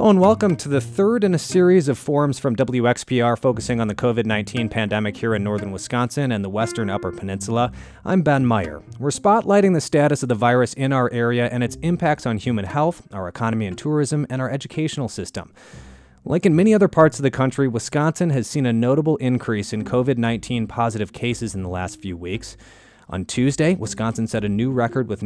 Hello and welcome to the third in a series of forums from WXPR focusing on the COVID-19 pandemic here in northern Wisconsin and the western Upper Peninsula. I'm Ben Meyer. We're spotlighting the status of the virus in our area and its impacts on human health, our economy and tourism, and our educational system. Like in many other parts of the country, Wisconsin has seen a notable increase in COVID-19 positive cases in the last few weeks. On Tuesday, Wisconsin set a new record with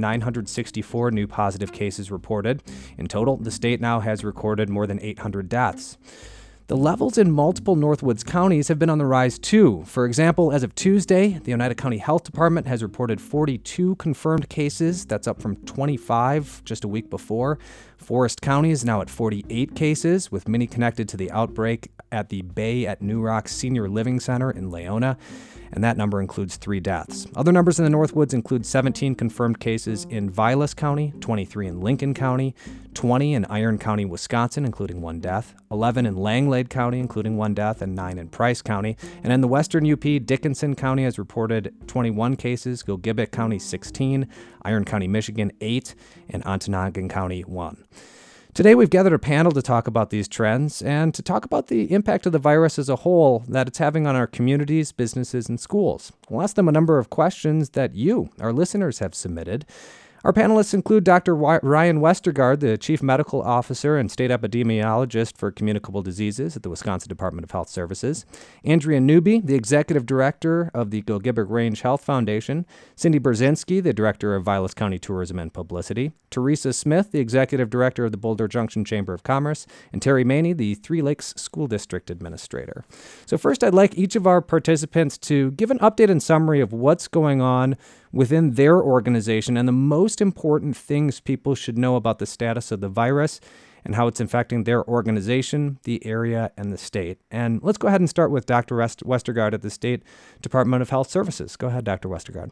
964 new positive cases reported. In total, the state now has recorded more than 800 deaths. The levels in multiple Northwoods counties have been on the rise too. For example, as of Tuesday, the Oneida County Health Department has reported 42 confirmed cases. That's up from 25 just a week before. Forest County is now at 48 cases, with many connected to the outbreak at the Bay at New Rock Senior Living Center in Leona, and that number includes 3 deaths. Other numbers in the Northwoods include 17 confirmed cases in Vilas County, 23 in Lincoln County, 20 in Iron County, Wisconsin, including 1 death, 11 in Langlade County, including 1 death, and 9 in Price County. And in the western UP, Dickinson County has reported 21 cases, Gilgibbet County 16, Iron County, Michigan 8, and Ontonagon County 1. Today, we've gathered a panel to talk about these trends and to talk about the impact of the virus as a whole that it's having on our communities, businesses, and schools. We'll ask them a number of questions that you, our listeners, have submitted. Our panelists include Dr. Ryan Westergaard, the Chief Medical Officer and State Epidemiologist for Communicable Diseases at the Wisconsin Department of Health Services, Andrea Newby, the Executive Director of the Gilgibbet Range Health Foundation, Cindy Brzezinski, the Director of Vilas County Tourism and Publicity, Teresa Smith, the Executive Director of the Boulder Junction Chamber of Commerce, and Terry Maney, the Three Lakes School District Administrator. So first, I'd like each of our participants to give an update and summary of what's going on within their organization and the most important things people should know about the status of the virus and how it's infecting their organization, the area, and the state. And let's go ahead and start with Dr. Westergaard at the State Department of Health Services. Go ahead, Dr. Westergaard.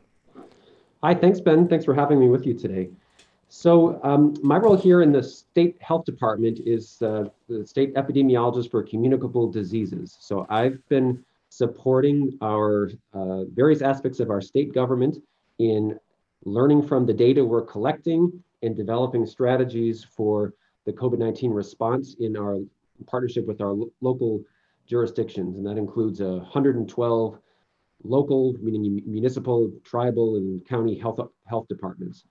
Hi, thanks, Ben. Thanks for having me with you today. So my role here in the State Health Department is the State Epidemiologist for Communicable Diseases. So I've been supporting our various aspects of our state government in learning from the data we're collecting and developing strategies for the COVID-19 response in our partnership with our local jurisdictions. And that includes 112 local, meaning municipal, tribal, and county health departments.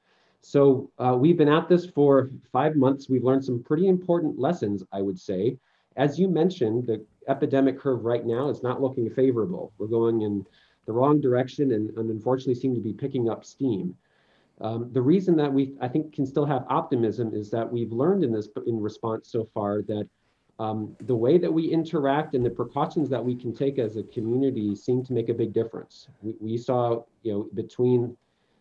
So we've been at this for 5 months. We've learned some pretty important lessons, I would say. As you mentioned, the epidemic curve right now is not looking favorable. We're going in the wrong direction and unfortunately seem to be picking up steam. The reason that I think can still have optimism is that we've learned in response so far that the way that we interact and the precautions that we can take as a community seem to make a big difference. We saw, between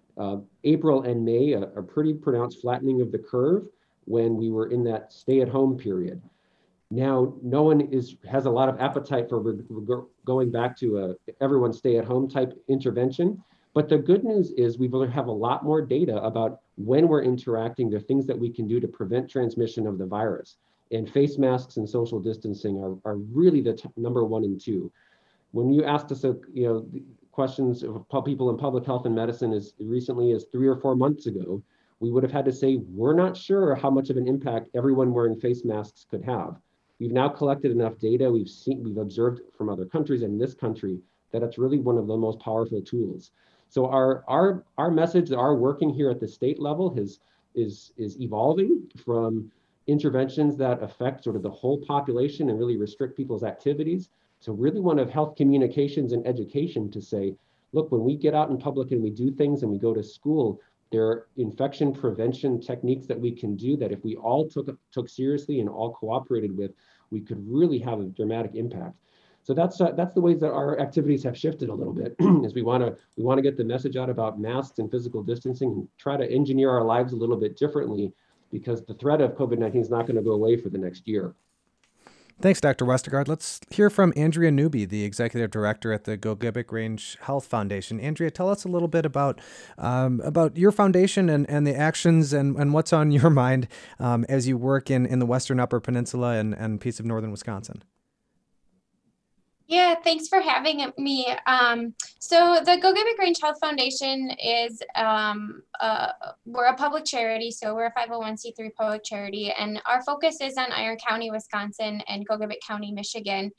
April and May, a pretty pronounced flattening of the curve when we were in that stay-at-home period. Now, no one has a lot of appetite for going back to everyone stay-at-home type intervention. But the good news is we have a lot more data about when we're interacting, the things that we can do to prevent transmission of the virus. And face masks and social distancing are really the number 1 and 2. When you asked us, questions of people in public health and medicine as recently as 3 or 4 months ago, we would have had to say, we're not sure how much of an impact everyone wearing face masks could have. We've now collected enough data, we've observed from other countries and this country that it's really one of the most powerful tools. So our message, our working here at the state level is evolving from interventions that affect sort of the whole population and really restrict people's activities to really one of health communications and education to say, look, when we get out in public and we do things and we go to school, there are infection prevention techniques that we can do that if we all took seriously and all cooperated with, we could really have a dramatic impact. So that's the ways that our activities have shifted a little bit. Is we want to get the message out about masks and physical distancing and try to engineer our lives a little bit differently because the threat of COVID-19 is not going to go away for the next year. Thanks, Dr. Westergaard. Let's hear from Andrea Newby, the Executive Director at the Gilgibbet Range Health Foundation. Andrea, tell us a little bit about your foundation and the actions and what's on your mind as you work in the western Upper Peninsula and piece of northern Wisconsin. Yeah, thanks for having me. So the Go Give It Grange Health Foundation is, we're a public charity, so we're a 501c3 public charity, and our focus is on Iron County, Wisconsin, and Go Give It County, Michigan.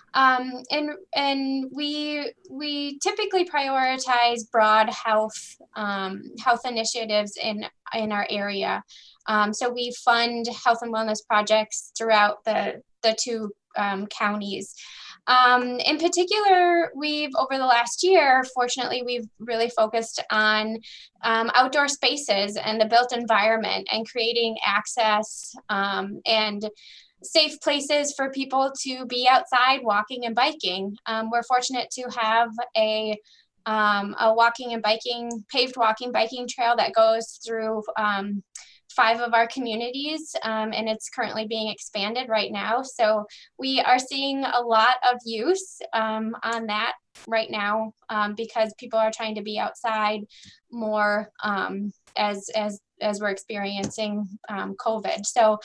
And we typically prioritize broad health initiatives in our area. So we fund health and wellness projects throughout the two counties. In particular, over the last year, fortunately, we've really focused on outdoor spaces and the built environment and creating access and safe places for people to be outside walking and biking. We're fortunate to have a paved walking biking trail that goes through 5 of our communities, and it's currently being expanded right now. So we are seeing a lot of use on that right now, because people are trying to be outside more as we're experiencing COVID. So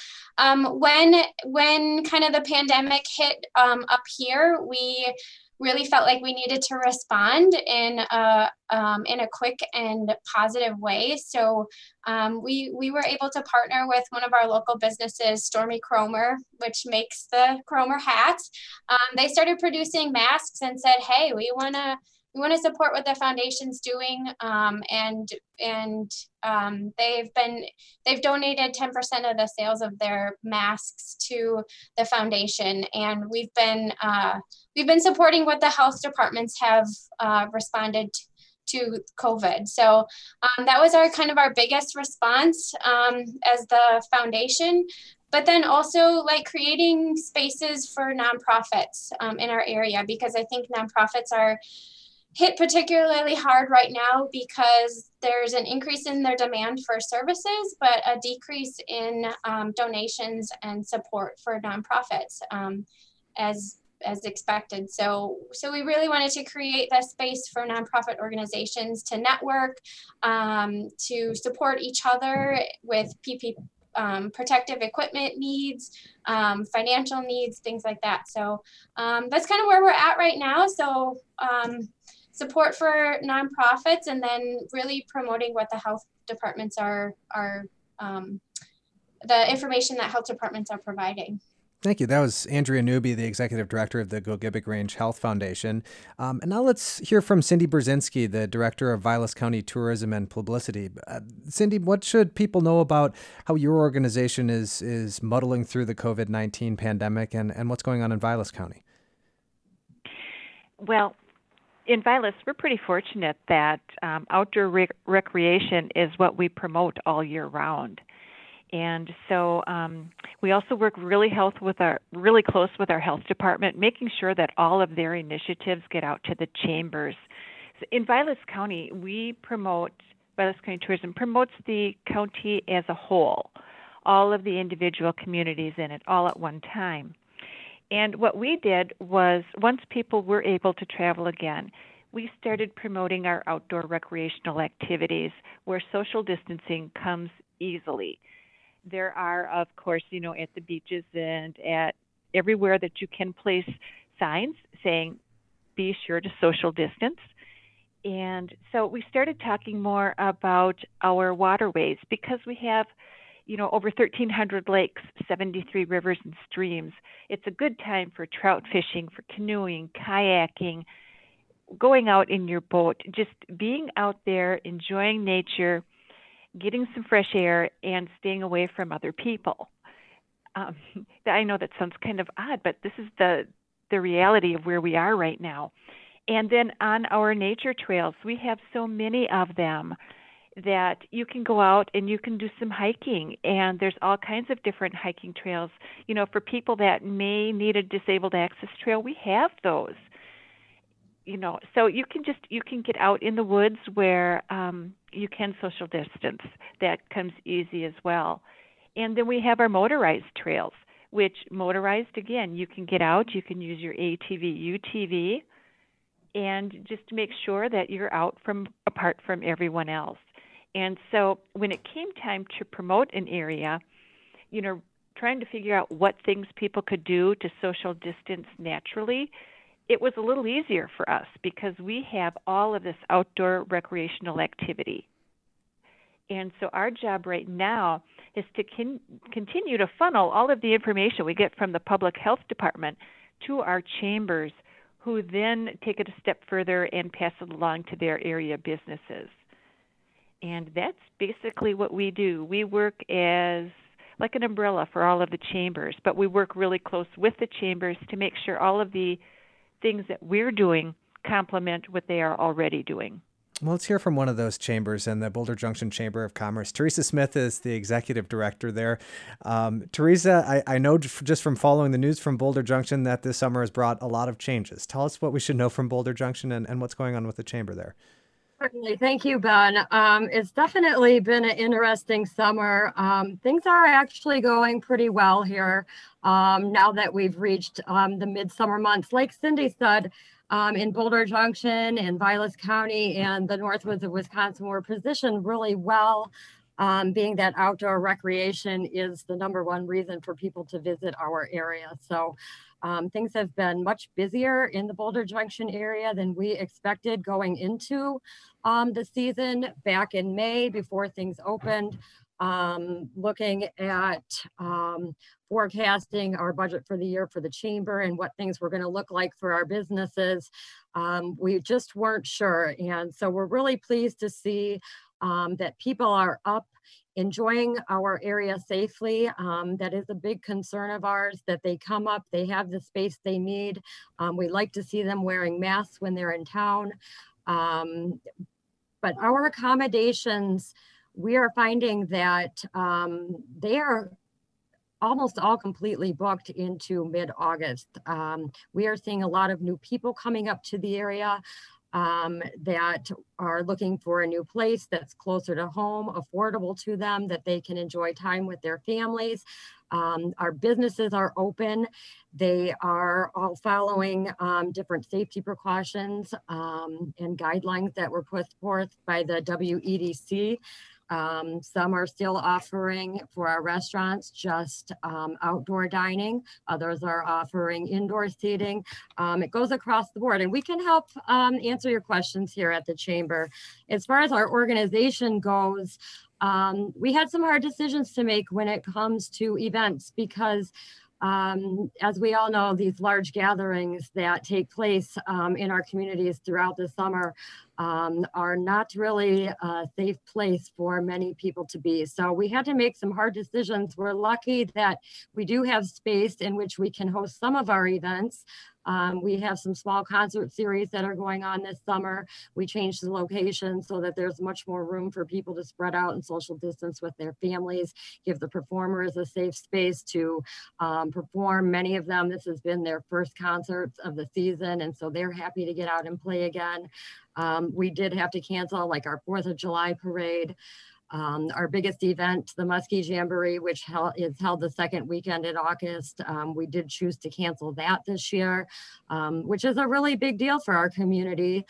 when kind of the pandemic hit up here, we really felt like we needed to respond in a quick and positive way. So we were able to partner with one of our local businesses, Stormy Cromer, which makes the Cromer hats. They started producing masks and said, "Hey, we want to support what the foundation's doing," and they've donated 10% of the sales of their masks to the foundation, and we've been supporting what the health departments have responded to COVID. So that was our biggest response as the foundation. But then also like creating spaces for nonprofits in our area, because I think nonprofits are hit particularly hard right now because there's an increase in their demand for services, but a decrease in donations and support for nonprofits as expected. So we really wanted to create that space for nonprofit organizations to network, to support each other with protective equipment needs, financial needs, things like that. So that's kind of where we're at right now. So support for nonprofits, and then really promoting what the health departments are the information that health departments are providing. Thank you. That was Andrea Newby, the executive director of the Go Give It Grange Health Foundation. And now let's hear from Cindy Brzezinski, the director of Vilas County Tourism and Publicity. Cindy, what should people know about how your organization is muddling through the COVID-19 pandemic and what's going on in Vilas County? Well, in Vilas, we're pretty fortunate that outdoor recreation is what we promote all year round. And so we also work really close with our health department, making sure that all of their initiatives get out to the chambers. So in Vilas County, Vilas County Tourism promotes the county as a whole, all of the individual communities in it, all at one time. And what we did was, once people were able to travel again, we started promoting our outdoor recreational activities where social distancing comes easily. There are, of course, at the beaches and at everywhere that you can place signs saying, be sure to social distance. And so we started talking more about our waterways, because we have, over 1,300 lakes, 73 rivers and streams. It's a good time for trout fishing, for canoeing, kayaking, going out in your boat, just being out there, enjoying nature, getting some fresh air, and staying away from other people. I know that sounds kind of odd, but this is the reality of where we are right now. And then on our nature trails, we have so many of them that you can go out and you can do some hiking, and there's all kinds of different hiking trails. For people that may need a disabled access trail, we have those. So you can get out in the woods where you can social distance. That comes easy as well. And then we have our motorized trails, which motorized, again, you can get out, you can use your ATV, UTV, and just make sure that you're out apart from everyone else. And so when it came time to promote an area, trying to figure out what things people could do to social distance naturally, it was a little easier for us because we have all of this outdoor recreational activity. And so our job right now is to continue to funnel all of the information we get from the public health department to our chambers, who then take it a step further and pass it along to their area businesses. And that's basically what we do. We work as like an umbrella for all of the chambers, but we work really close with the chambers to make sure all of the things that we're doing complement what they are already doing. Well, let's hear from one of those chambers in the Boulder Junction Chamber of Commerce. Teresa Smith is the executive director there. Teresa, I know just from following the news from Boulder Junction that this summer has brought a lot of changes. Tell us what we should know from Boulder Junction and what's going on with the chamber there. Certainly. Thank you, Ben. It's definitely been an interesting summer. Things are actually going pretty well here now that we've reached the midsummer months. Like Cindy said, in Boulder Junction and Vilas County and the Northwoods of Wisconsin, we're positioned really well, being that outdoor recreation is the #1 reason for people to visit our area. So things have been much busier in the Boulder Junction area than we expected going into the season back in May before things opened. Looking at forecasting our budget for the year for the chamber and what things were going to look like for our businesses, we just weren't sure. And so we're really pleased to see that people are up enjoying our area safely. That is a big concern of ours, that they come up, they have the space they need. We like to see them wearing masks when they're in town. But our accommodations, we are finding that they are almost all completely booked into mid-August. We are seeing a lot of new people coming up to the area that are looking for a new place that's closer to home, affordable to them, that they can enjoy time with their families. Our businesses are open. They are all following different safety precautions and guidelines that were put forth by the WEDC. Some are still offering for our restaurants just outdoor dining. Others are offering indoor seating. It goes across the board, and we can help answer your questions here at the chamber. As far as our organization goes, we had some hard decisions to make when it comes to events because as we all know, these large gatherings that take place in our communities throughout the summer are not really a safe place for many people to be. So we had to make some hard decisions. We're lucky that we do have space in which we can host some of our events. We have some small concert series that are going on this summer. We changed the location so that there's much more room for people to spread out and social distance with their families, give the performers a safe space to perform. Many of them, this has been their first concerts of the season, and so they're happy to get out and play again. We did have to cancel like our 4th of July parade. Our biggest event, the Muskie Jamboree, which is held the second weekend in August, we did choose to cancel that this year, which is a really big deal for our community.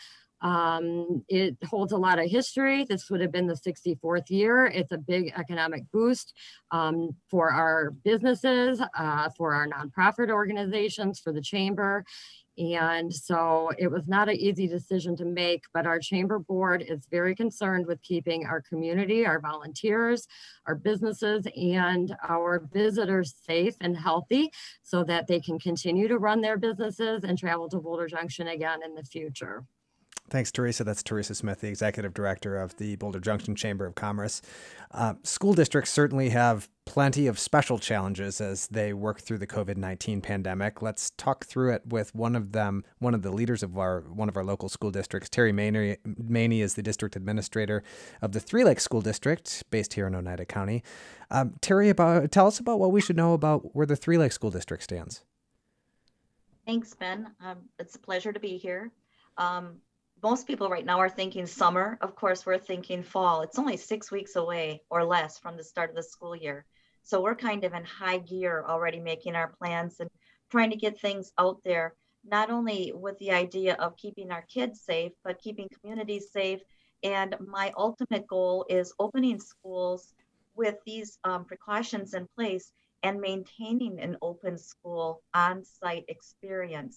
It holds a lot of history. This would have been the 64th year. It's a big economic boost for our businesses, for our nonprofit organizations, for the chamber. And so it was not an easy decision to make, but our chamber board is very concerned with keeping our community, our volunteers, our businesses, and our visitors safe and healthy so that they can continue to run their businesses and travel to Boulder Junction again in the future. Thanks, Teresa. That's Teresa Smith, the executive director of the Boulder Junction Chamber of Commerce. School districts certainly have plenty of special challenges as they work through the COVID-19 pandemic. Let's talk through it with one of them, one of the leaders of one of our local school districts. Terry Maney is the district administrator of the Three Lakes School District, based here in Oneida County. Terry, tell us about what we should know about where the Three Lakes School District stands. Thanks, Ben. It's a pleasure to be here. Most people right now are thinking summer. Of course, we're thinking fall. It's only 6 weeks away or less from the start of the school year. So we're kind of in high gear already making our plans and trying to get things out there, not only with the idea of keeping our kids safe, but keeping communities safe. And my ultimate goal is opening schools with these precautions in place and maintaining an open school on-site experience.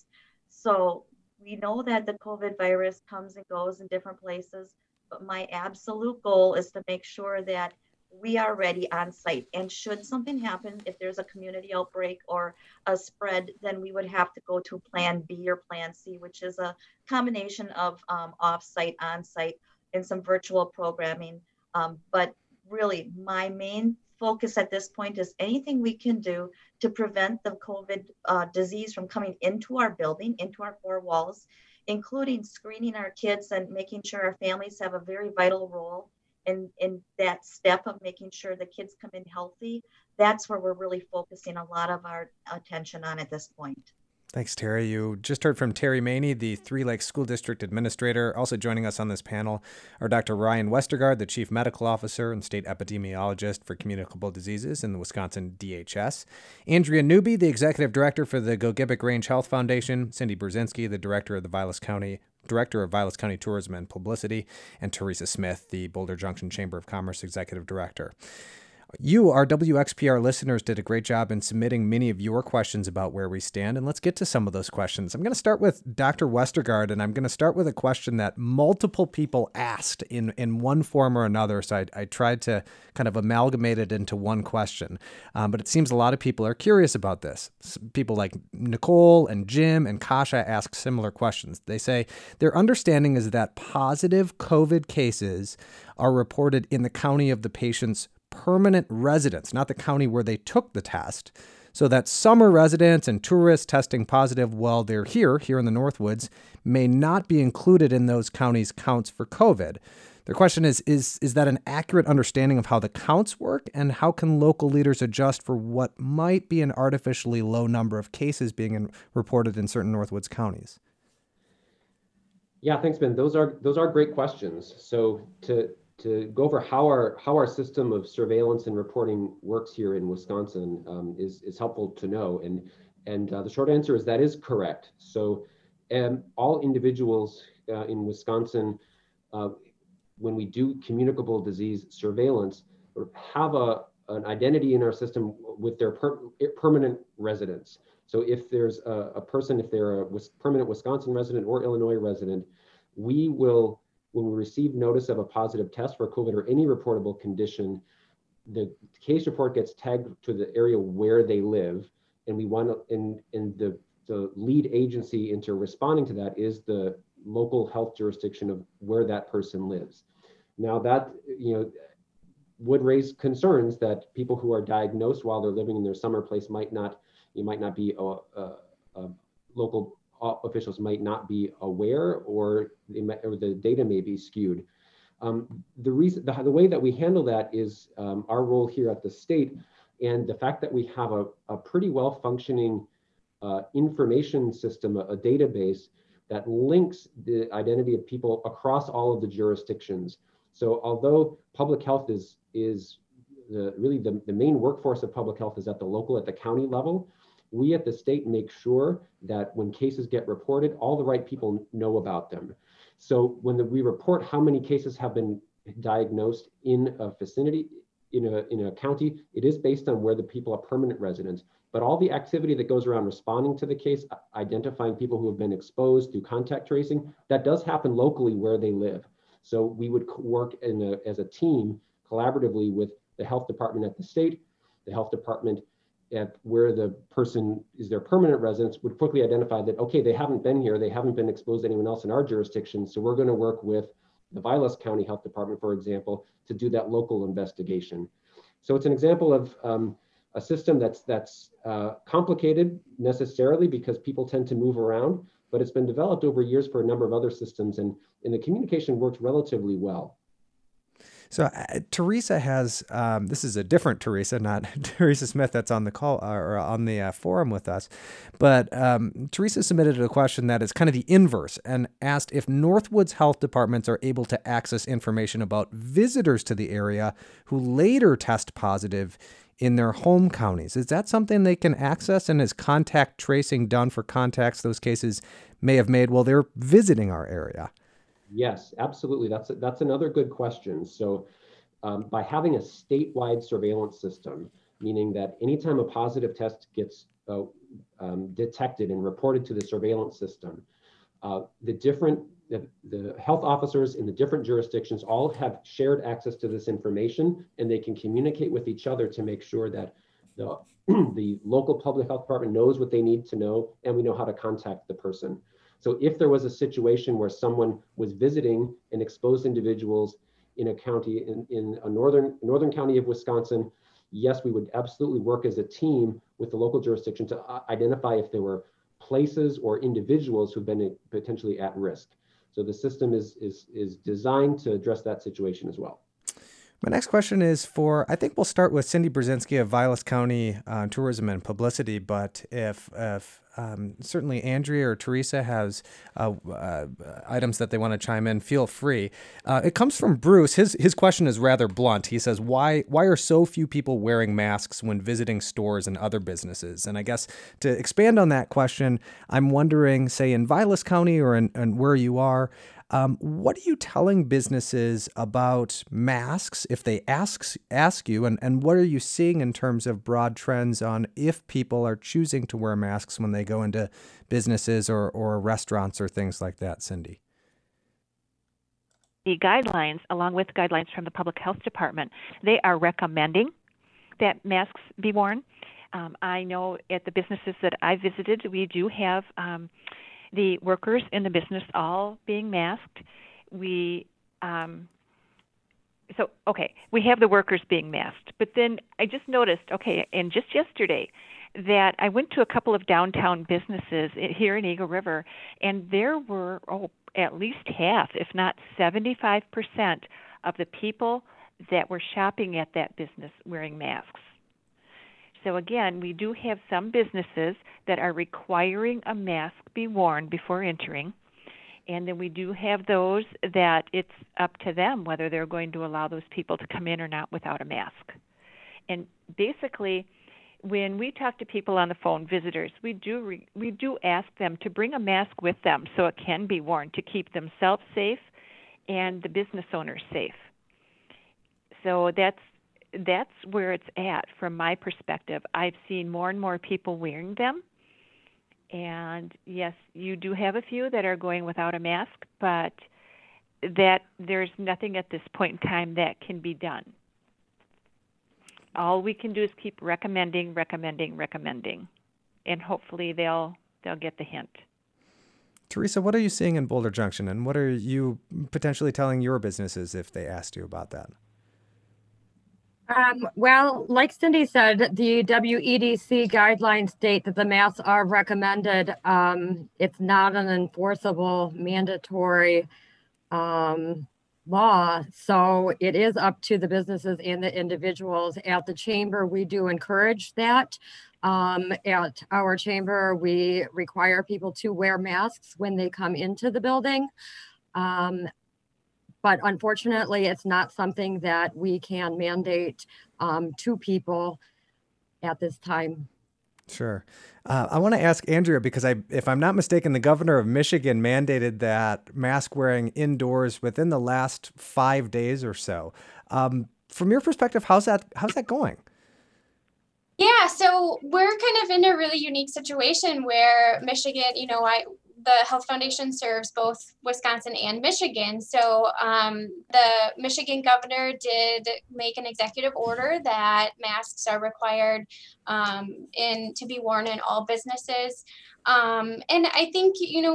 So we know that the COVID virus comes and goes in different places, but my absolute goal is to make sure that we are ready on site. And should something happen, if there's a community outbreak or a spread, then we would have to go to plan B or plan C, which is a combination of off-site, on-site, and some virtual programming. But really, my main focus at this point is anything we can do to prevent the COVID disease from coming into our building, into our four walls, including screening our kids and making sure our families have a very vital role in that step of making sure the kids come in healthy. That's where we're really focusing a lot of our attention on at this point. Thanks, Terry. You just heard from Terry Maney, the Three Lakes School District Administrator. Also joining us on this panel are Dr. Ryan Westergaard, the Chief Medical Officer and State Epidemiologist for Communicable Diseases in the Wisconsin DHS. Andrea Newby, the Executive Director for the Gogebic Range Health Foundation. Cindy Brzezinski, the Director of Vilas County Tourism and Publicity. And Teresa Smith, the Boulder Junction Chamber of Commerce Executive Director. You, our WXPR listeners, did a great job in submitting many of your questions about where we stand, and let's get to some of those questions. I'm going to start with Dr. Westergaard, and I'm going to start with a question that multiple people asked in one form or another, so I tried to kind of amalgamate it into one question. But it seems a lot of people are curious about this. People like Nicole and Jim and Kasha ask similar questions. They say their understanding is that positive COVID cases are reported in the county of the patient's permanent residence, not the county where they took the test, so that summer residents and tourists testing positive while they're here in the Northwoods may not be included in those counties' counts for COVID. Their question is that an accurate understanding of how the counts work, and how can local leaders adjust for what might be an artificially low number of cases being reported in certain Northwoods counties? Yeah, thanks, Ben. Those are great questions. So to go over how our system of surveillance and reporting works here in Wisconsin is helpful to know. And the short answer is that is correct. So all individuals in Wisconsin, when we do communicable disease surveillance, have an identity in our system with their permanent residence. So if there's a person, if they're a permanent Wisconsin resident or Illinois resident, we will, when we receive notice of a positive test for COVID or any reportable condition, the case report gets tagged to the area where they live, and we want to, and the lead agency into responding to that is the local health jurisdiction of where that person lives. Now that, would raise concerns that people who are diagnosed while they're living in their summer place might not be local officials might not be aware, or the data may be skewed. The way that we handle that is our role here at the state, and the fact that we have a pretty well functioning information system, a database that links the identity of people across all of the jurisdictions. So although public health is really the main workforce of public health is at the county level, we at the state make sure that when cases get reported, all the right people know about them. So when we report how many cases have been diagnosed in a vicinity, in a county, it is based on where the people are permanent residents. But all the activity that goes around responding to the case, identifying people who have been exposed through contact tracing, that does happen locally where they live. So we would work as a team collaboratively with the health department at the state, the health department at where the person is their permanent residence, would quickly identify that, okay, they haven't been here, they haven't been exposed to anyone else in our jurisdiction, so we're going to work with the Vilas County Health Department, for example, to do that local investigation. So it's an example of a system that's complicated necessarily because people tend to move around, but it's been developed over years for a number of other systems, and the communication works relatively well. So Teresa has, this is a different Teresa, not Teresa Smith that's on the call or on the forum with us, but Teresa submitted a question that is kind of the inverse and asked if Northwoods health departments are able to access information about visitors to the area who later test positive in their home counties. Is that something they can access, and is contact tracing done for contacts those cases may have made while they're visiting our area? Yes, absolutely. That's another good question. So by having a statewide surveillance system, meaning that anytime a positive test gets detected and reported to the surveillance system. The health officers in the different jurisdictions all have shared access to this information, and they can communicate with each other to make sure that the local public health department knows what they need to know, and we know how to contact the person. So if there was a situation where someone was visiting and exposed individuals in a county, in a northern county of Wisconsin, yes, we would absolutely work as a team with the local jurisdiction to identify if there were places or individuals who've been potentially at risk. So the system is designed to address that situation as well. My next question is I think we'll start with Cindy Brzezinski of Vilas County Tourism and Publicity, but if certainly Andrea or Teresa has items that they want to chime in, feel free. It comes from Bruce. His question is rather blunt. He says, why are so few people wearing masks when visiting stores and other businesses? And I guess to expand on that question, I'm wondering, say in Vilas County or in where you are, what are you telling businesses about masks if they ask you, and what are you seeing in terms of broad trends on if people are choosing to wear masks when they go into businesses or restaurants or things like that, Cindy? The guidelines, along with guidelines from the Public Health Department, they are recommending that masks be worn. I know at the businesses that I visited, we do have the workers in the business all being masked. We have the workers being masked, but then I just noticed, and just yesterday, that I went to a couple of downtown businesses here in Eagle River, and there were at least half, if not 75% of the people that were shopping at that business wearing masks. So again, we do have some businesses that are requiring a mask be worn before entering. And then we do have those that it's up to them whether they're going to allow those people to come in or not without a mask. And basically, when we talk to people on the phone, visitors, we do ask them to bring a mask with them so it can be worn to keep themselves safe and the business owners safe. So that's where it's at from my perspective. I've seen more and more people wearing them. And yes, you do have a few that are going without a mask, but that there's nothing at this point in time that can be done. All we can do is keep recommending, and hopefully they'll get the hint. Teresa, what are you seeing in Boulder Junction, and what are you potentially telling your businesses if they asked you about that? Well, like Cindy said, the WEDC guidelines state that the masks are recommended. It's not an enforceable, mandatory law. So it is up to the businesses and the individuals. At the chamber, we do encourage that. At our chamber, we require people to wear masks when they come into the building. But unfortunately, it's not something that we can mandate to people at this time. Sure. I want to ask Andrea, because if I'm not mistaken, the governor of Michigan mandated that mask wearing indoors within the last 5 days or so. From your perspective, how's that going? Yeah, so we're kind of in a really unique situation where Michigan, the Health Foundation serves both Wisconsin and Michigan. So the Michigan governor did make an executive order that masks are required to be worn in all businesses. And I think,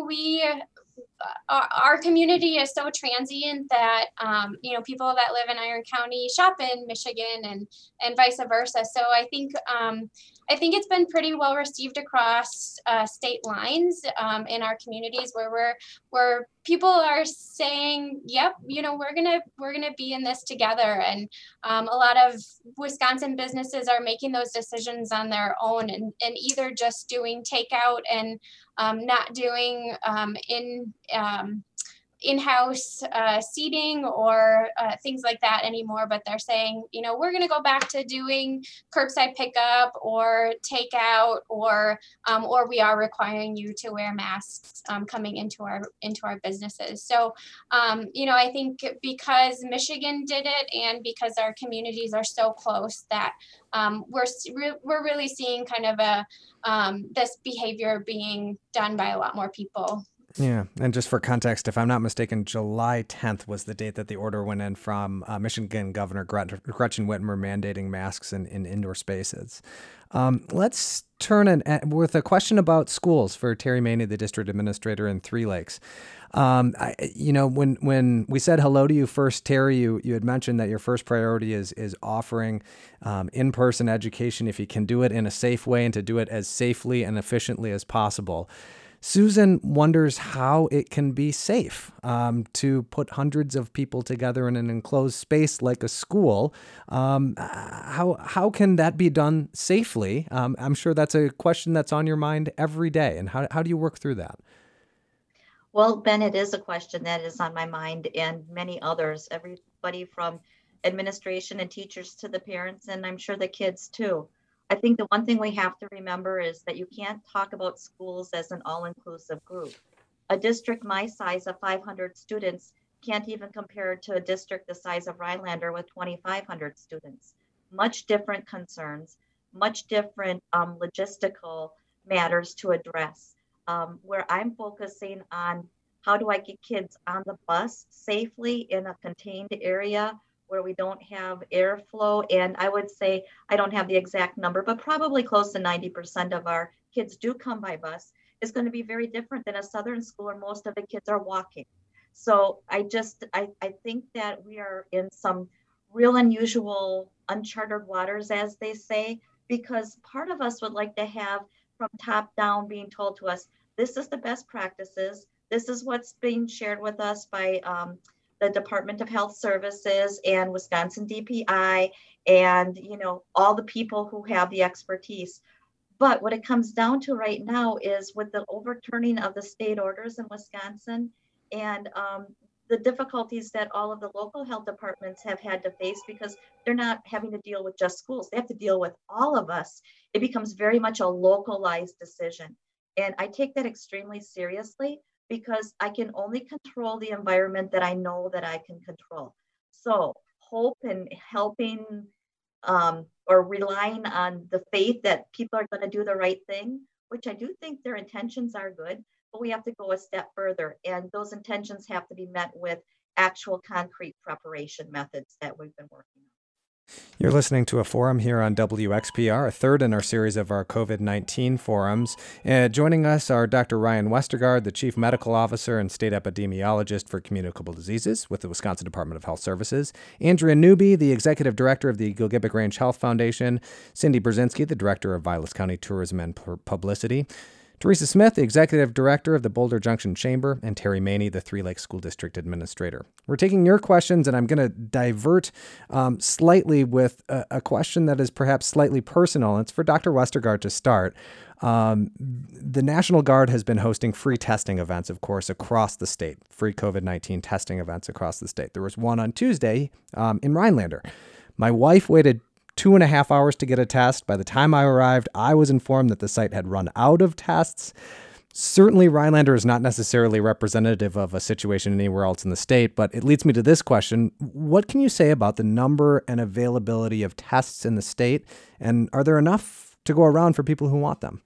our community is so transient that, people that live in Iron County shop in Michigan and vice versa. So I think it's been pretty well received across state lines in our communities where people are saying, yep, we're gonna be in this together. And a lot of Wisconsin businesses are making those decisions on their own and either just doing takeout and not doing in-house seating or things like that anymore, but they're saying, we're going to go back to doing curbside pickup or takeout, or we are requiring you to wear masks coming into our businesses. So, I think because Michigan did it and because our communities are so close that we're really seeing kind of this behavior being done by a lot more people. Yeah. And just for context, if I'm not mistaken, July 10th was the date that the order went in from Michigan Governor Gretchen Whitmer mandating masks in indoor spaces. Let's turn with a question about schools for Terry Maney, the district administrator in Three Lakes. When we said hello to you first, Terry, you had mentioned that your first priority is offering in-person education if you can do it in a safe way and to do it as safely and efficiently as possible. Susan wonders how it can be safe to put hundreds of people together in an enclosed space like a school. How can that be done safely? I'm sure that's a question that's on your mind every day. And how do you work through that? Well, Ben, it is a question that is on my mind and many others, everybody from administration and teachers to the parents, and I'm sure the kids too. I think the one thing we have to remember is that you can't talk about schools as an all-inclusive group. A district my size of 500 students can't even compare to a district the size of Rhinelander with 2,500 students. Much different concerns, much different logistical matters to address. Where I'm focusing on how do I get kids on the bus safely in a contained area where we don't have airflow. And I would say, I don't have the exact number, but probably close to 90% of our kids do come by bus, is going to be very different than a southern school where most of the kids are walking. So I think that we are in some real unusual, uncharted waters, as they say, because part of us would like to have from top down being told to us, this is the best practices. This is what's being shared with us by the Department of Health Services and Wisconsin DPI and, all the people who have the expertise. But what it comes down to right now is with the overturning of the state orders in Wisconsin and the difficulties that all of the local health departments have had to face because they're not having to deal with just schools. They have to deal with all of us. It becomes very much a localized decision. And I take that extremely seriously because I can only control the environment that I know that I can control. So hope and helping or relying on the faith that people are going to do the right thing, which I do think their intentions are good, but we have to go a step further. And those intentions have to be met with actual concrete preparation methods that we've been working on. You're listening to a forum here on WXPR, a third in our series of our COVID-19 forums. Joining us are Dr. Ryan Westergaard, the Chief Medical Officer and State Epidemiologist for Communicable Diseases with the Wisconsin Department of Health Services, Andrea Newby, the Executive Director of the Gilgibic Range Health Foundation, Cindy Brzezinski, the Director of Vilas County Tourism and Publicity, Teresa Smith, the Executive Director of the Boulder Junction Chamber, and Terry Maney, the Three Lakes School District Administrator. We're taking your questions, and I'm going to divert slightly with a question that is perhaps slightly personal. It's for Dr. Westergaard to start. The National Guard has been hosting free testing events, of course, across the state, free COVID-19 testing events across the state. There was one on Tuesday in Rhinelander. My wife waited 2.5 hours to get a test. By the time I arrived, I was informed that the site had run out of tests. Certainly, Rhinelander is not necessarily representative of a situation anywhere else in the state, but it leads me to this question. What can you say about the number and availability of tests in the state? And are there enough to go around for people who want them?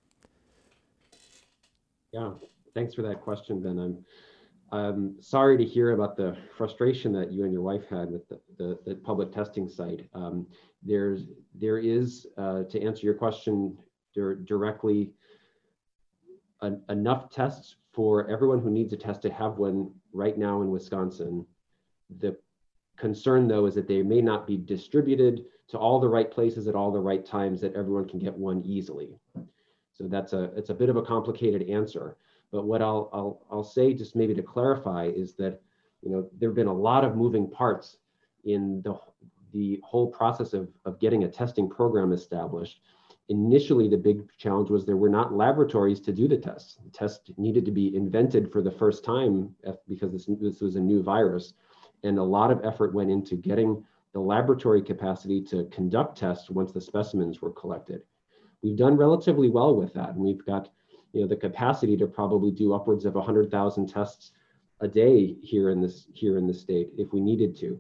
Yeah, thanks for that question, Ben. I'm sorry to hear about the frustration that you and your wife had with the public testing site. There is, to answer your question directly, enough tests for everyone who needs a test to have one right now in Wisconsin. The concern, though, is that they may not be distributed to all the right places at all the right times that everyone can get one easily. So it's a bit of a complicated answer. But what I'll say, just maybe to clarify, is that there have been a lot of moving parts in the whole process of getting a testing program established. Initially, the big challenge was there were not laboratories to do the tests. The test needed to be invented for the first time because this was a new virus. And a lot of effort went into getting the laboratory capacity to conduct tests once the specimens were collected. We've done relatively well with that. And we've got the capacity to probably do upwards of 100,000 tests a day here in the state if we needed to.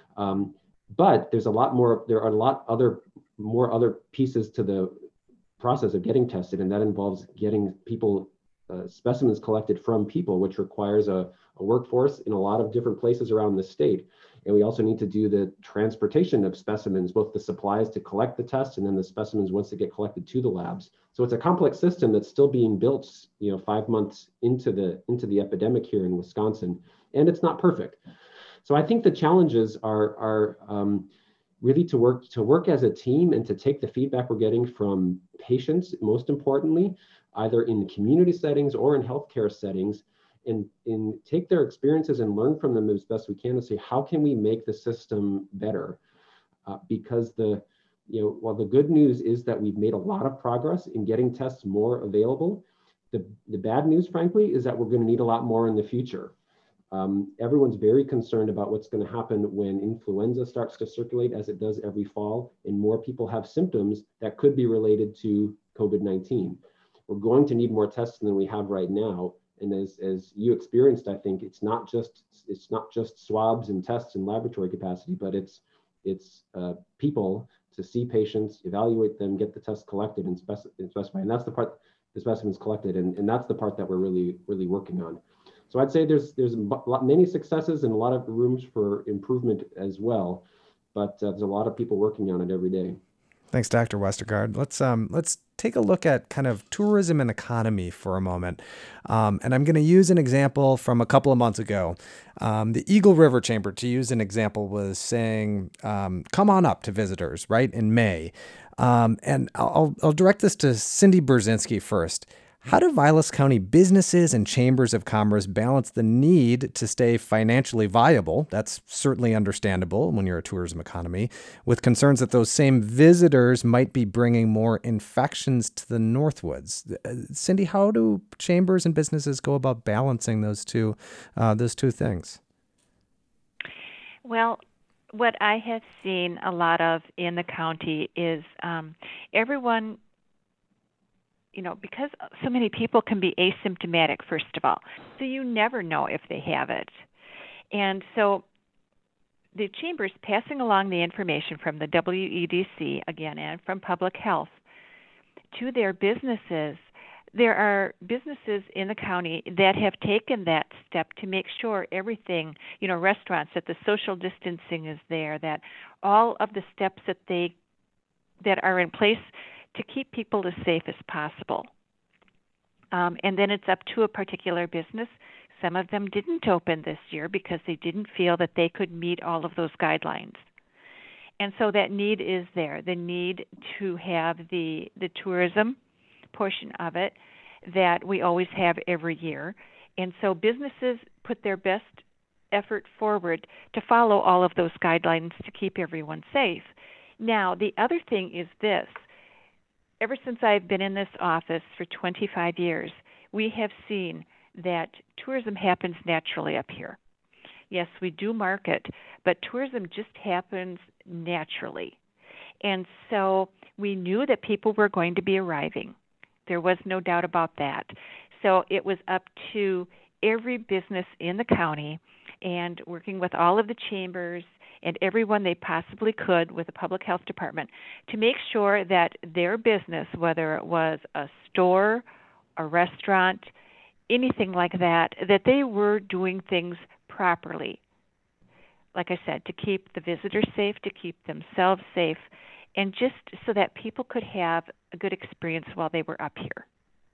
But there's a lot more, there are a lot other pieces to the process of getting tested, and that involves getting people, specimens collected from people, which requires a workforce in a lot of different places around the state. And we also need to do the transportation of specimens, both the supplies to collect the tests and then the specimens once they get collected to the labs. So it's a complex system that's still being built, 5 months into the epidemic here in Wisconsin, and it's not perfect. So I think the challenges are really to work as a team and to take the feedback we're getting from patients, most importantly, either in community settings or in healthcare settings, and take their experiences and learn from them as best we can and say, how can we make the system better? Because while the good news is that we've made a lot of progress in getting tests more available, the bad news, frankly, is that we're going to need a lot more in the future. Everyone's very concerned about what's going to happen when influenza starts to circulate, as it does every fall, and more people have symptoms that could be related to COVID-19. We're going to need more tests than we have right now. And as you experienced, I think it's not just swabs and tests and laboratory capacity, but it's people to see patients, evaluate them, get the tests collected and specify. And that's the part, the specimens collected, and that's the part that we're really working on. So I'd say there's many successes and a lot of rooms for improvement as well, but there's a lot of people working on it every day. Thanks, Dr. Westergaard. Let's take a look at kind of tourism and economy for a moment. And I'm going to use an example from a couple of months ago. The Eagle River Chamber, to use an example, was saying, come on up to visitors, right, in May. And I'll direct this to Cindy Brzezinski first. How do Vilas County businesses and chambers of commerce balance the need to stay financially viable? That's certainly understandable when you're a tourism economy, with concerns that those same visitors might be bringing more infections to the Northwoods. Cindy, how do chambers and businesses go about balancing those two things? Well, what I have seen a lot of in the county is everyone, because so many people can be asymptomatic, first of all. So you never know if they have it. And so the chamber's passing along the information from the WEDC, again, and from public health to their businesses. There are businesses in the county that have taken that step to make sure everything, restaurants, that the social distancing is there, that all of the steps that are in place to keep people as safe as possible. And then it's up to a particular business. Some of them didn't open this year because they didn't feel that they could meet all of those guidelines. And so that need is there, the need to have the tourism portion of it that we always have every year. And so businesses put their best effort forward to follow all of those guidelines to keep everyone safe. Now, the other thing is this. Ever since I've been in this office for 25 years, we have seen that tourism happens naturally up here. Yes, we do market, but tourism just happens naturally. And so we knew that people were going to be arriving. There was no doubt about that. So it was up to every business in the county and working with all of the chambers and everyone they possibly could with the public health department to make sure that their business, whether it was a store, a restaurant, anything like that, that they were doing things properly. Like I said, to keep the visitors safe, to keep themselves safe, and just so that people could have a good experience while they were up here.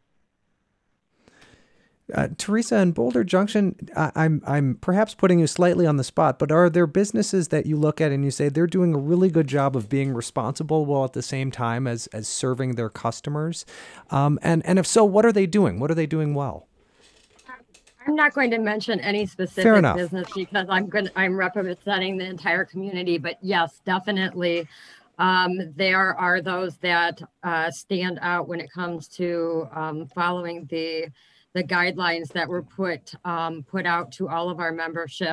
Teresa, in Boulder Junction, I'm perhaps putting you slightly on the spot, but are there businesses that you look at and you say they're doing a really good job of being responsible while at the same time as serving their customers? And if so, what are they doing? What are they doing well? I'm not going to mention any specific business because I'm representing the entire community, but yes, definitely. There are those that stand out when it comes to following the guidelines that were put out to all of our membership.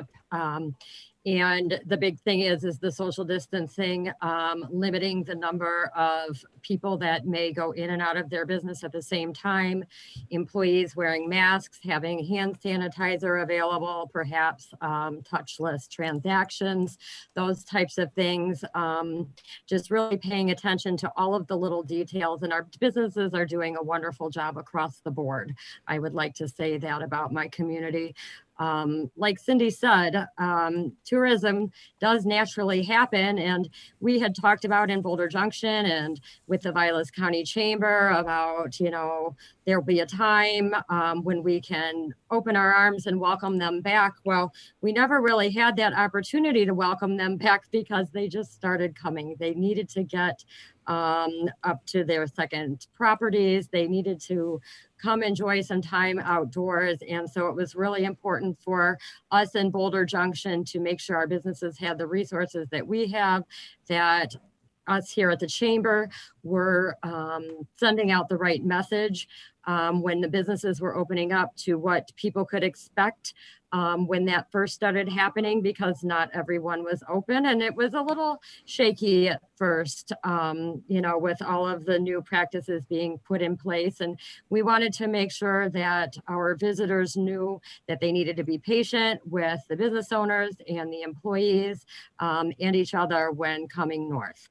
And the big thing is the social distancing, limiting the number of people that may go in and out of their business at the same time, employees wearing masks, having hand sanitizer available, perhaps touchless transactions, those types of things. Just really paying attention to all of the little details, and our businesses are doing a wonderful job across the board. I would like to say that about my community. Like Cindy said, tourism does naturally happen. And we had talked about in Boulder Junction and with the Vilas County Chamber about, there'll be a time when we can open our arms and welcome them back. Well, we never really had that opportunity to welcome them back because they just started coming. They needed to get up to their second properties. They needed to come enjoy some time outdoors. And so it was really important for us in Boulder Junction to make sure our businesses had the resources that we have, that us here at the Chamber were sending out the right message when the businesses were opening up to what people could expect when that first started happening, because not everyone was open and it was a little shaky at first, with all of the new practices being put in place. And we wanted to make sure that our visitors knew that they needed to be patient with the business owners and the employees and each other when coming north.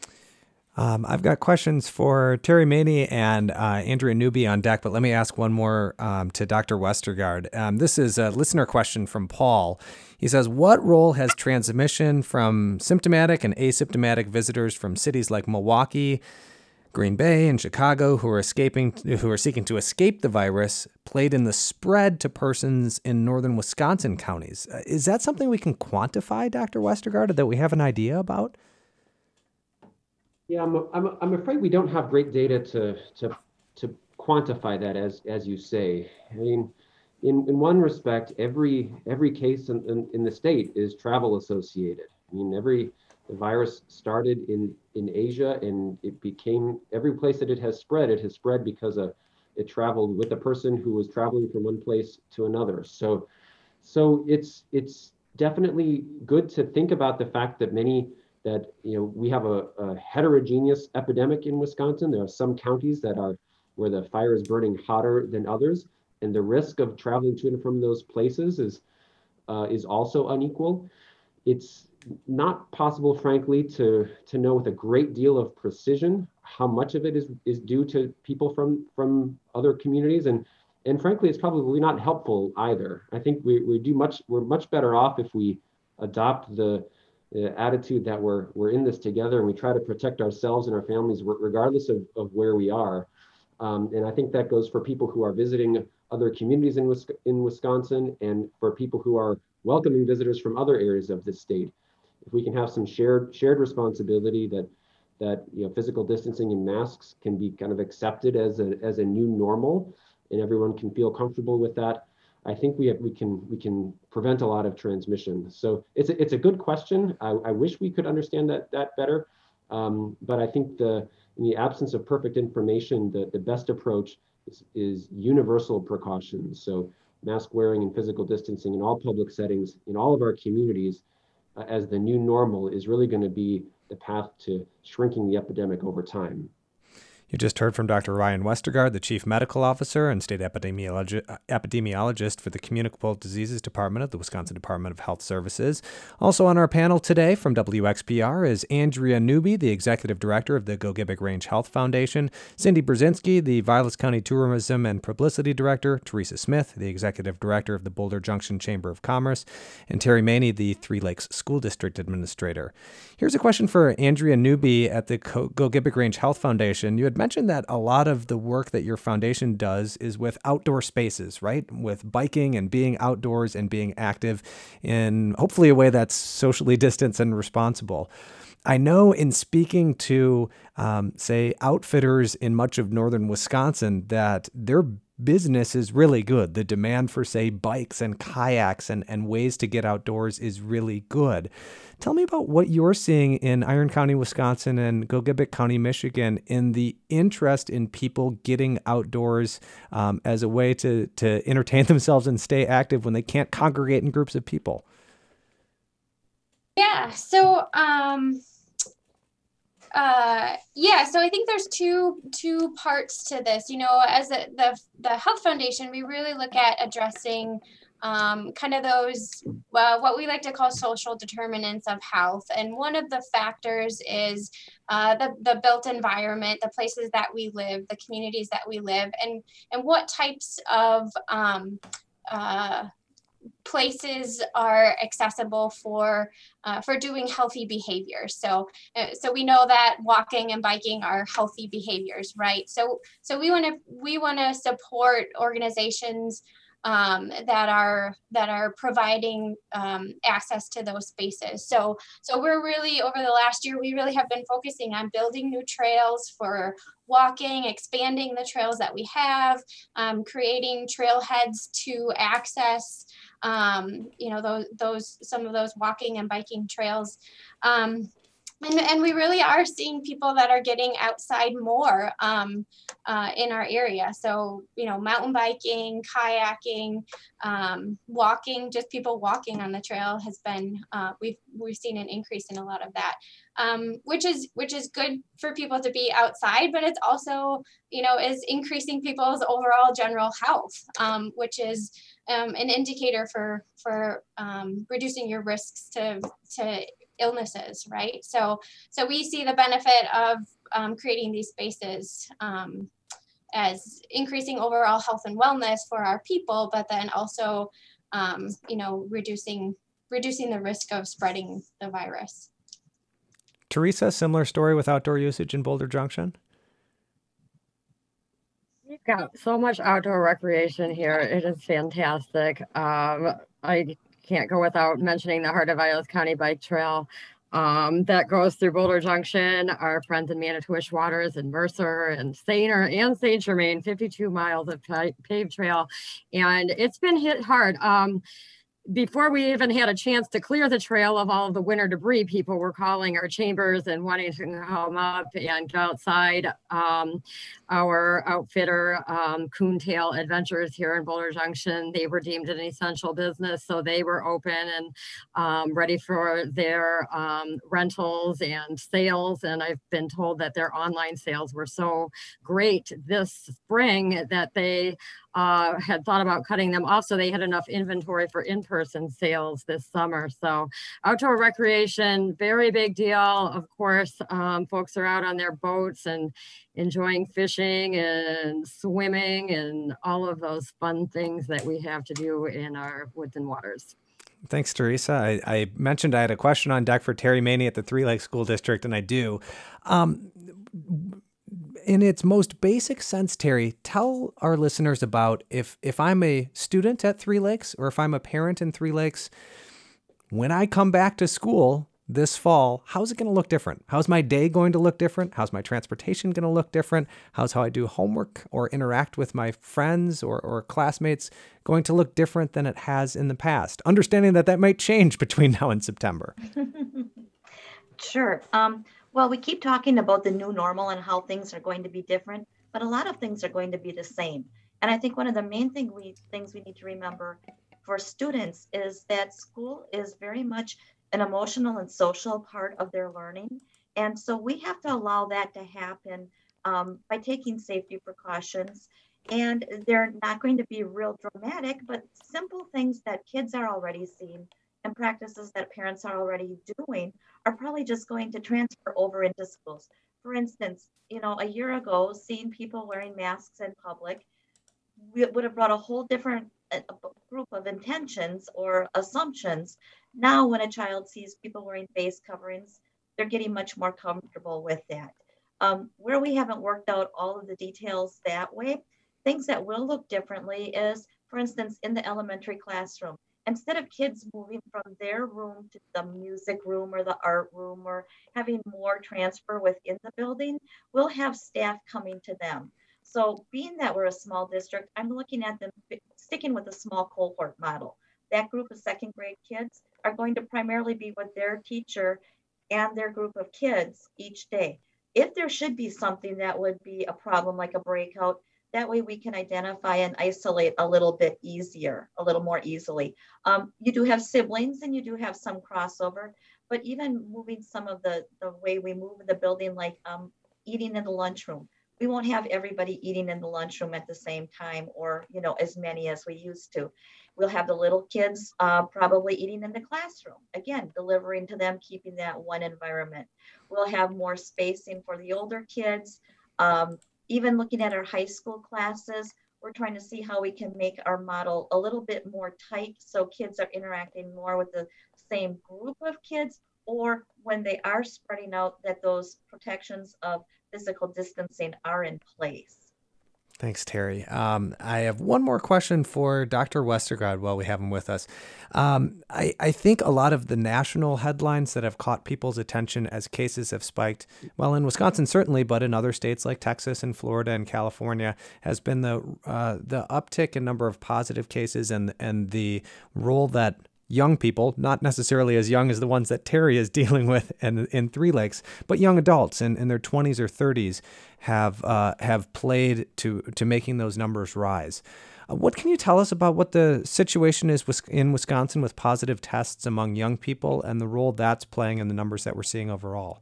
I've got questions for Terry Maney and Andrea Newby on deck, but let me ask one more to Dr. Westergaard. This is a listener question from Paul. He says, what role has transmission from symptomatic and asymptomatic visitors from cities like Milwaukee, Green Bay, and Chicago who are seeking to escape the virus played in the spread to persons in northern Wisconsin counties? Is that something we can quantify, Dr. Westergaard, that we have an idea about? Yeah, I'm afraid we don't have great data to quantify that, as you say. I mean, in one respect, every case in the state is travel associated. I mean, the virus started in Asia, and it became, every place that it has spread because it traveled with a person who was traveling from one place to another. So it's definitely good to think about the fact that we have a heterogeneous epidemic in Wisconsin. There are some counties where the fire is burning hotter than others, and the risk of traveling to and from those places is also unequal. It's not possible, frankly, to know with a great deal of precision how much of it is due to people from other communities, and frankly, it's probably not helpful either. I think we're much better off if we adopt the attitude that we're in this together, and we try to protect ourselves and our families regardless of where we are. And I think that goes for people who are visiting other communities in Wisconsin, and for people who are welcoming visitors from other areas of the state. If we can have some shared responsibility that physical distancing and masks can be kind of accepted as a new normal, and everyone can feel comfortable with that, I think we can prevent a lot of transmission. So it's a good question. I wish we could understand that better, but I think in the absence of perfect information, the best approach is universal precautions. So mask wearing and physical distancing in all public settings in all of our communities as the new normal is really going to be the path to shrinking the epidemic over time. You just heard from Dr. Ryan Westergaard, the Chief Medical Officer and State Epidemiologist for the Communicable Diseases Department of the Wisconsin Department of Health Services. Also on our panel today from WXPR is Andrea Newby, the Executive Director of the Gogebic Range Health Foundation, Cindy Brzezinski, the Vilas County Tourism and Publicity Director, Teresa Smith, the Executive Director of the Boulder Junction Chamber of Commerce, and Terry Maney, the Three Lakes School District Administrator. Here's a question for Andrea Newby at the Gogebic Range Health Foundation. You had mentioned that a lot of the work that your foundation does is with outdoor spaces, right? With biking and being outdoors and being active in hopefully a way that's socially distanced and responsible. I know in speaking to, say, outfitters in much of northern Wisconsin that they're business is really good. The demand for, say, bikes and kayaks and ways to get outdoors is really good. Tell me about what you're seeing in Iron County, Wisconsin and Gogebic County, Michigan, in the interest in people getting outdoors as a way to entertain themselves and stay active when they can't congregate in groups of people. Yeah, so so I think there's two parts to this. You know, as the Health Foundation, we really look at addressing kind of those what we like to call social determinants of health, and one of the factors is the built environment, the places that we live, the communities that we live, and what types of places are accessible for doing healthy behaviors. So we know that walking and biking are healthy behaviors, right? So we want to support organizations that are providing access to those spaces. So we're really, over the last year, we really have been focusing on building new trails for walking, expanding the trails that we have, creating trailheads to access some of those walking and biking trails. And we really are seeing people that are getting outside more in our area. So, mountain biking, kayaking, walking, just people walking on the trail has been, we've seen an increase in a lot of that, which is good for people to be outside, but it's also, is increasing people's overall general health, which is an indicator for reducing your risks to illnesses, right? So we see the benefit of creating these spaces as increasing overall health and wellness for our people, but then also, reducing the risk of spreading the virus. Teresa, similar story with outdoor usage in Boulder Junction? We've got so much outdoor recreation here. It is fantastic. I can't go without mentioning the Heart of Vilas County Bike Trail that goes through Boulder Junction, our friends in Manitowish Waters and Mercer and Sainer and Saint Germain, 52 miles of paved trail. And it's been hit hard. Before we even had a chance to clear the trail of all of the winter debris, people were calling our chambers and wanting to come up and get outside. Our outfitter, Coontail Adventures here in Boulder Junction, they were deemed an essential business, so they were open and ready for their rentals and sales. And I've been told that their online sales were so great this spring that they had thought about cutting them off so they had enough inventory for in-person sales this summer. So outdoor recreation, very big deal. Of course, folks are out on their boats and enjoying fishing and swimming and all of those fun things that we have to do in our woods and waters. Thanks, Teresa. I mentioned I had a question on deck for Terry Maney at the Three Lakes School District, and I do. In its most basic sense, Terry, tell our listeners about if I'm a student at Three Lakes or if I'm a parent in Three Lakes, when I come back to school this fall, how's it going to look different? How's my day going to look different? How's my transportation going to look different? How's how I do homework or interact with my friends or classmates going to look different than it has in the past? Understanding that might change between now and September. Sure. Well, we keep talking about the new normal and how things are going to be different, but a lot of things are going to be the same. And I think one of the main things we need to remember for students is that school is very much an emotional and social part of their learning. And so we have to allow that to happen by taking safety precautions. And they're not going to be real dramatic, but simple things that kids are already seeing and practices that parents are already doing are probably just going to transfer over into schools. For instance, a year ago, seeing people wearing masks in public would have brought a whole different group of intentions or assumptions. Now, when a child sees people wearing face coverings, they're getting much more comfortable with that. Where we haven't worked out all of the details that way, things that will look differently is, for instance, in the elementary classroom. Instead of kids moving from their room to the music room or the art room or having more transfer within the building, we'll have staff coming to them. So being that we're a small district, I'm looking at them sticking with a small cohort model. That group of second grade kids are going to primarily be with their teacher and their group of kids each day. If there should be something that would be a problem like a breakout, that way we can identify and isolate a little bit easier, a little more easily. You do have siblings and you do have some crossover, but even moving some of the way we move in the building, like eating in the lunchroom, we won't have everybody eating in the lunchroom at the same time, or as many as we used to. We'll have the little kids probably eating in the classroom, again, delivering to them, keeping that one environment. We'll have more spacing for the older kids. Even looking at our high school classes, we're trying to see how we can make our model a little bit more tight so kids are interacting more with the same group of kids, or when they are spreading out, that those protections of physical distancing are in place. Thanks, Terry. I have one more question for Dr. Westergaard while we have him with us. I think a lot of the national headlines that have caught people's attention as cases have spiked, well, in Wisconsin certainly, but in other states like Texas and Florida and California, has been the uptick in number of positive cases and the role that young people, not necessarily as young as the ones that Terry is dealing with in Three Lakes, but young adults in their 20s or 30s have played to making those numbers rise. What can you tell us about what the situation is in Wisconsin with positive tests among young people and the role that's playing in the numbers that we're seeing overall?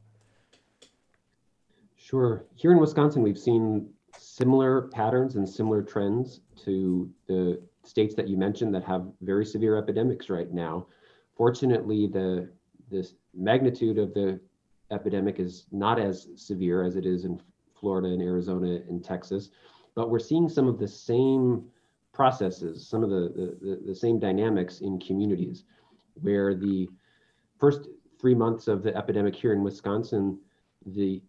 Sure. Here in Wisconsin, we've seen similar patterns and similar trends to the states that you mentioned that have very severe epidemics right now. Fortunately, the magnitude of the epidemic is not as severe as it is in Florida and Arizona and Texas, but we're seeing some of the same processes, some of the same dynamics in communities, where the first 3 months of the epidemic here in Wisconsin, the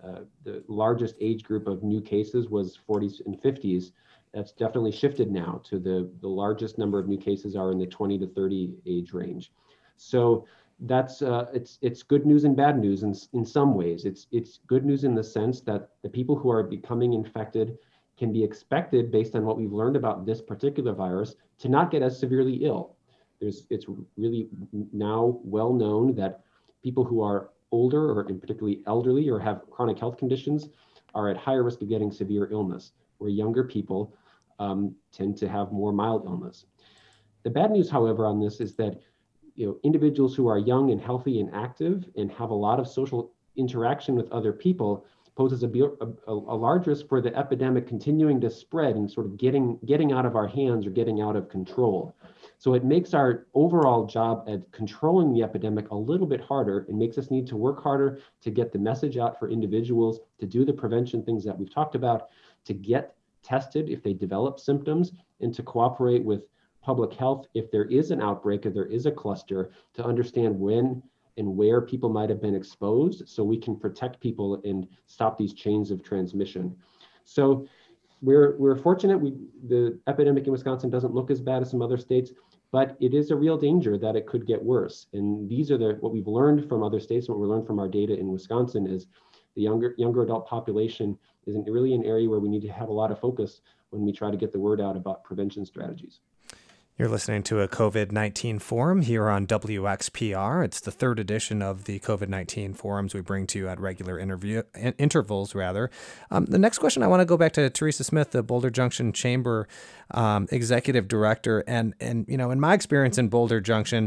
largest age group of new cases was 40s and 50s. That's definitely shifted now to the largest number of new cases are in the 20 to 30 age range. So that's it's good news and bad news in some ways. It's good news in the sense that the people who are becoming infected can be expected, based on what we've learned about this particular virus, to not get as severely ill. It's really now well known that people who are older, or in particularly elderly, or have chronic health conditions are at higher risk of getting severe illness, where younger people tend to have more mild illness. The bad news, however, on this is that individuals who are young and healthy and active and have a lot of social interaction with other people poses a large risk for the epidemic continuing to spread and sort of getting out of our hands or getting out of control. So it makes our overall job at controlling the epidemic a little bit harder. It makes us need to work harder to get the message out for individuals, to do the prevention things that we've talked about, to get tested if they develop symptoms, and to cooperate with public health if there is an outbreak or there is a cluster, to understand when and where people might have been exposed so we can protect people and stop these chains of transmission. So we're fortunate the epidemic in Wisconsin doesn't look as bad as some other states, but it is a real danger that it could get worse. And these are what we've learned from other states, what we learned from our data in Wisconsin is the younger adult population is really an area where we need to have a lot of focus when we try to get the word out about prevention strategies. You're listening to a COVID-19 forum here on WXPR. It's the third edition of the COVID-19 forums we bring to you at regular intervals. The next question, I want to go back to Teresa Smith, the Boulder Junction Chamber Executive Director. And in my experience in Boulder Junction,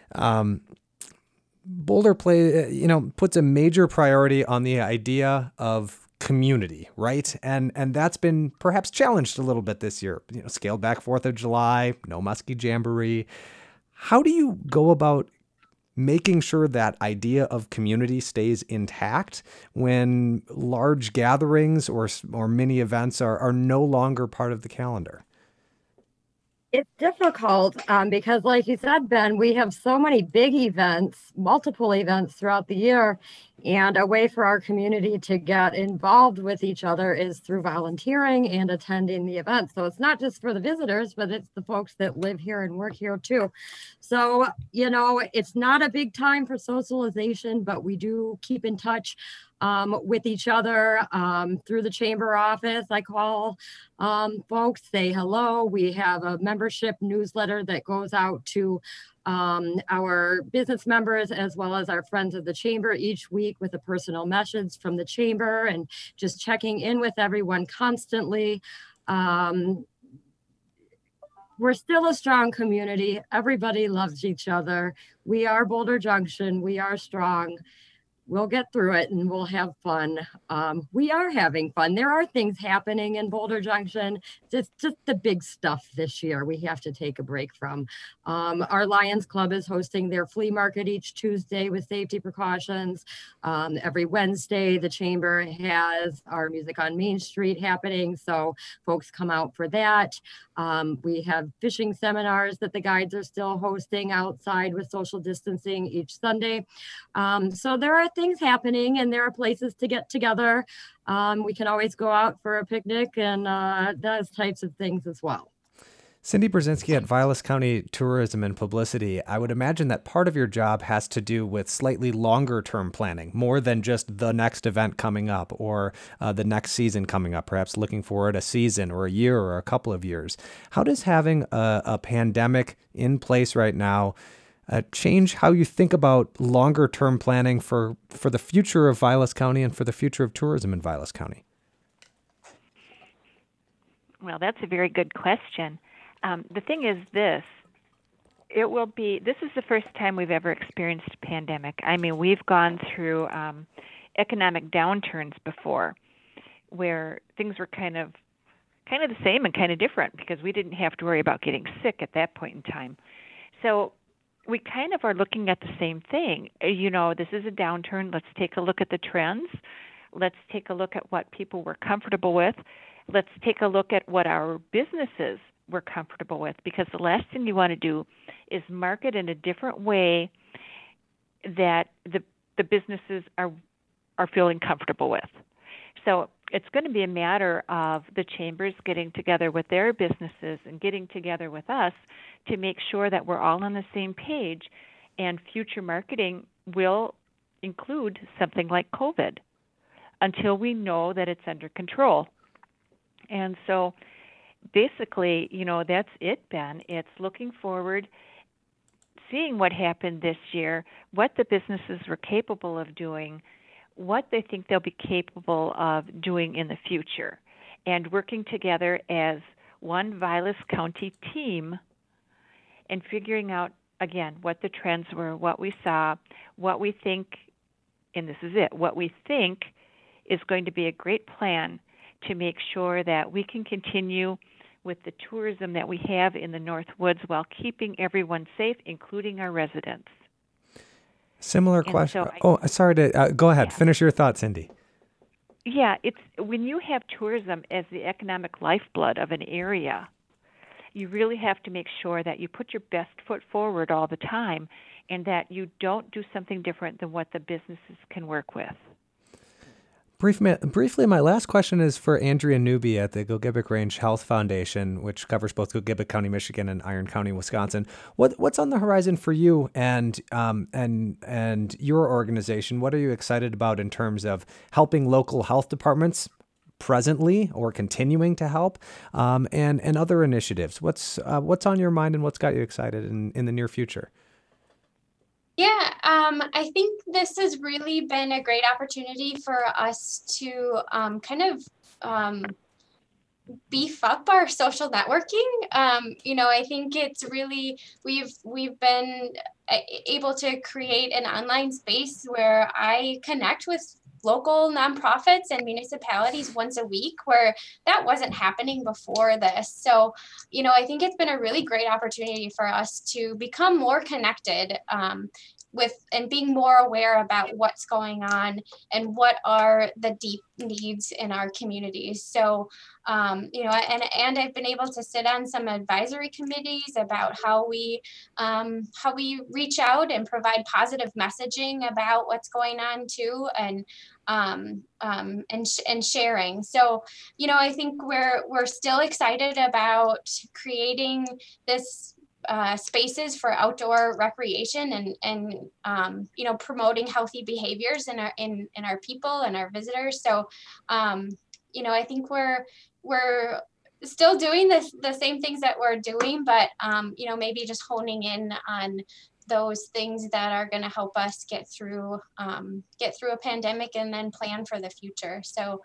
Boulder puts a major priority on the idea of community, right? And that's been perhaps challenged a little bit this year. Scaled back 4th of July, no Muskie Jamboree. How do you go about making sure that idea of community stays intact when large gatherings or mini events are no longer part of the calendar? It's difficult because, like you said, Ben, we have so many big events, multiple events throughout the year, and a way for our community to get involved with each other is through volunteering and attending the events. So it's not just for the visitors, but it's the folks that live here and work here too. So, it's not a big time for socialization, but we do keep in touch. with each other through the chamber office. I call folks, say hello. We have a membership newsletter that goes out to our business members as well as our friends of the chamber each week with a personal message from the chamber, and just checking in with everyone constantly. We're still a strong community. Everybody loves each other. We are Boulder Junction. We are strong. We'll get through it and we'll have fun. We are having fun. There are things happening in Boulder Junction. Just the big stuff this year we have to take a break from. Our Lions Club is hosting their flea market each Tuesday with safety precautions. Every Wednesday, the chamber has our Music on Main Street happening, so folks come out for that. We have fishing seminars that the guides are still hosting outside with social distancing each Sunday. So there are things happening and there are places to get together. We can always go out for a picnic and those types of things as well. Cindy Brzezinski at Vilas County Tourism and Publicity, I would imagine that part of your job has to do with slightly longer term planning, more than just the next event coming up or the next season coming up, perhaps looking forward a season or a year or a couple of years. How does having a pandemic in place right now change how you think about longer term planning for the future of Vilas County and for the future of tourism in Vilas County? Well, that's a very good question. The thing is this is the first time we've ever experienced a pandemic. I mean, we've gone through economic downturns before where things were kind of the same and kind of different because we didn't have to worry about getting sick at that point in time. So we kind of are looking at the same thing. You know, this is a downturn. Let's take a look at the trends. Let's take a look at what people were comfortable with. Let's take a look at what our businesses were comfortable with, because the last thing you want to do is market in a different way that the businesses are feeling comfortable with. So it's going to be a matter of the chambers getting together with their businesses and getting together with us to make sure that we're all on the same page, and future marketing will include something like COVID until we know that it's under control. And so basically, you know, that's it, Ben. It's looking forward, seeing what happened this year, what the businesses were capable of doing, what they think they'll be capable of doing in the future, and working together as one Vilas County team and figuring out, again, what the trends were, what we saw, what we think, and this is it, what we think is going to be a great plan to make sure that we can continue with the tourism that we have in the North Woods while keeping everyone safe, including our residents. Similar question. Sorry to go ahead. Yeah. Finish your thought, Cindy. Yeah, it's when you have tourism as the economic lifeblood of an area, you really have to make sure that you put your best foot forward all the time and that you don't do something different than what the businesses can work with. Briefly, my last question is for Andrea Newby at the Gogebic Range Health Foundation, which covers both Gogebic County, Michigan, and Iron County, Wisconsin. What's on the horizon for you and your organization? What are you excited about in terms of helping local health departments presently or continuing to help, and other initiatives? What's on your mind and what's got you excited in the near future? Yeah, I think this has really been a great opportunity for us to kind of beef up our social networking. You know, I think it's really, we've been able to create an online space where I connect with local nonprofits and municipalities once a week, where that wasn't happening before this. So, you know, I think it's been a really great opportunity for us to become more connected with and being more aware about what's going on and what are the deep needs in our communities. So, you know, and I've been able to sit on some advisory committees about how we reach out and provide positive messaging about what's going on too, and sharing. So, you know, I think we're still excited about creating this spaces for outdoor recreation and promoting healthy behaviors in our people and our visitors. So I think we're still doing the same things that we're doing, but maybe just honing in on those things that are going to help us get through a pandemic and then plan for the future. So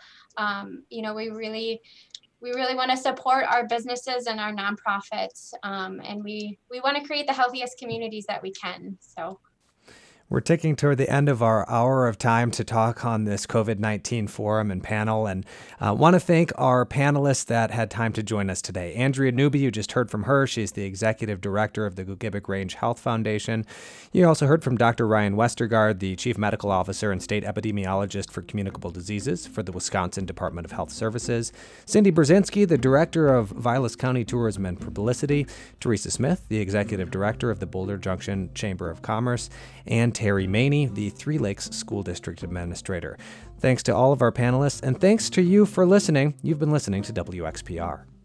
we really want to support our businesses and our nonprofits, and we want to create the healthiest communities that we can. So we're ticking toward the end of our hour of time to talk on this COVID-19 forum and panel, and want to thank our panelists that had time to join us today. Andrea Newby, you just heard from her. She's the Executive Director of the Gogebic Range Health Foundation. You also heard from Dr. Ryan Westergaard, the Chief Medical Officer and State Epidemiologist for Communicable Diseases for the Wisconsin Department of Health Services. Cindy Brzezinski, the Director of Vilas County Tourism and Publicity. Teresa Smith, the Executive Director of the Boulder Junction Chamber of Commerce. And Terry Maney, the Three Lakes School District Administrator. Thanks to all of our panelists, and thanks to you for listening. You've been listening to WXPR.